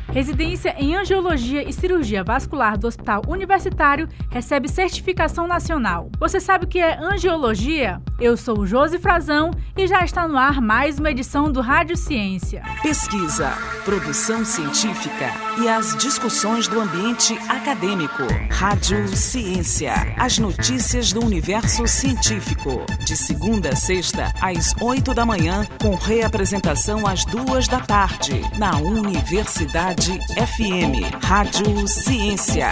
Residência em Angiologia e Cirurgia Vascular do Hospital Universitário recebe certificação nacional. Você sabe o que é angiologia? Eu sou o Josi Frazão e já está no ar mais uma edição do Rádio Ciência. Pesquisa, produção científica e as discussões do ambiente acadêmico. Rádio Ciência, as notícias do universo científico. De segunda a sexta, às 8 da manhã, com reapresentação às 2 da tarde, na Universidade FM. Rádio Ciência.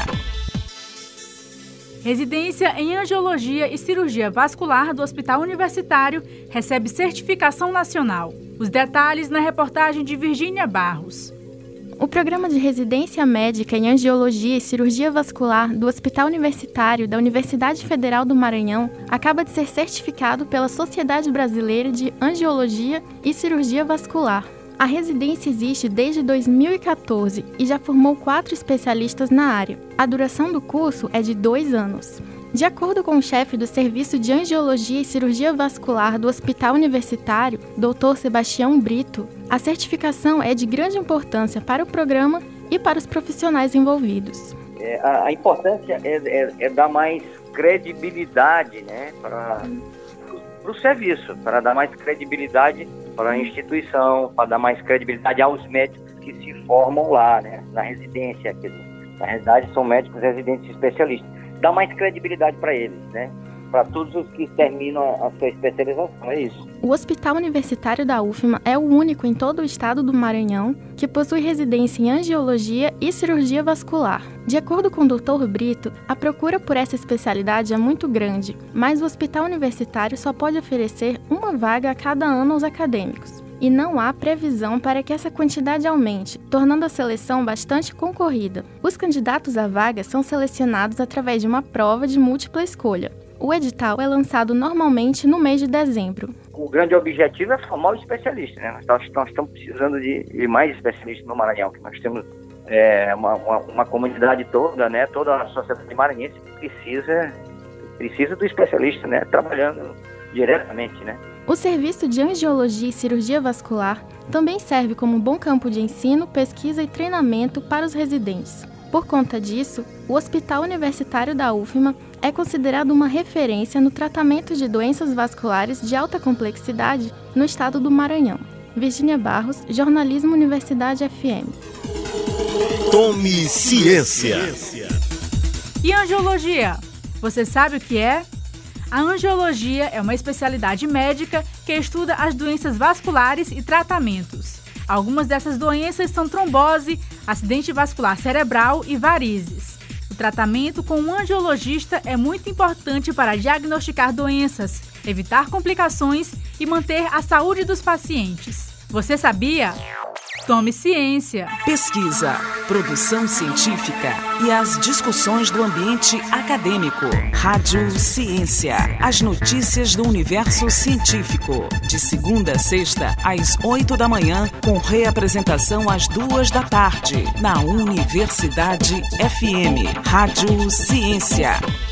Residência em Angiologia e Cirurgia Vascular do Hospital Universitário recebe certificação nacional. Os detalhes na reportagem de Virgínia Barros. O programa de residência médica em Angiologia e Cirurgia Vascular do Hospital Universitário da Universidade Federal do Maranhão acaba de ser certificado pela Sociedade Brasileira de Angiologia e Cirurgia Vascular. A residência existe desde 2014 e já formou 4 especialistas na área. A duração do curso é de 2 anos. De acordo com o chefe do Serviço de Angiologia e Cirurgia Vascular do Hospital Universitário, Dr. Sebastião Brito, a certificação é de grande importância para o programa e para os profissionais envolvidos. A importância é dar mais credibilidade, né, para o serviço, para dar mais credibilidade para a instituição, para dar mais credibilidade aos médicos que se formam lá, né, na residência. Na realidade, são médicos residentes especialistas. Dá mais credibilidade para eles, né? Para todos os que terminam a sua especialização, é isso. O Hospital Universitário da UFMA é o único em todo o estado do Maranhão que possui residência em Angiologia e Cirurgia Vascular. De acordo com o Dr. Brito, a procura por essa especialidade é muito grande, mas o Hospital Universitário só pode oferecer uma vaga a cada ano aos acadêmicos. E não há previsão para que essa quantidade aumente, tornando a seleção bastante concorrida. Os candidatos à vaga são selecionados através de uma prova de múltipla escolha. O edital é lançado normalmente no mês de dezembro. O grande objetivo é formar o especialista, né? Nós estamos precisando de mais especialistas no Maranhão, que nós temos uma comunidade toda, né? Toda a sociedade maranhense precisa do especialista, né? Trabalhando diretamente, né? O Serviço de Angiologia e Cirurgia Vascular também serve como um bom campo de ensino, pesquisa e treinamento para os residentes. Por conta disso, o Hospital Universitário da UFMA é considerado uma referência no tratamento de doenças vasculares de alta complexidade no estado do Maranhão. Virgínia Barros, Jornalismo Universidade FM. Tome Ciência. E angiologia? Você sabe o que é? A angiologia é uma especialidade médica que estuda as doenças vasculares e tratamentos. Algumas dessas doenças são trombose, acidente vascular cerebral e varizes. O tratamento com um angiologista é muito importante para diagnosticar doenças, evitar complicações e manter a saúde dos pacientes. Você sabia? Tome Ciência. Pesquisa, produção científica e as discussões do ambiente acadêmico. Rádio Ciência, as notícias do universo científico. De segunda a sexta, às 8 da manhã, com reapresentação às 2 da tarde, na Universidade FM. Rádio Ciência.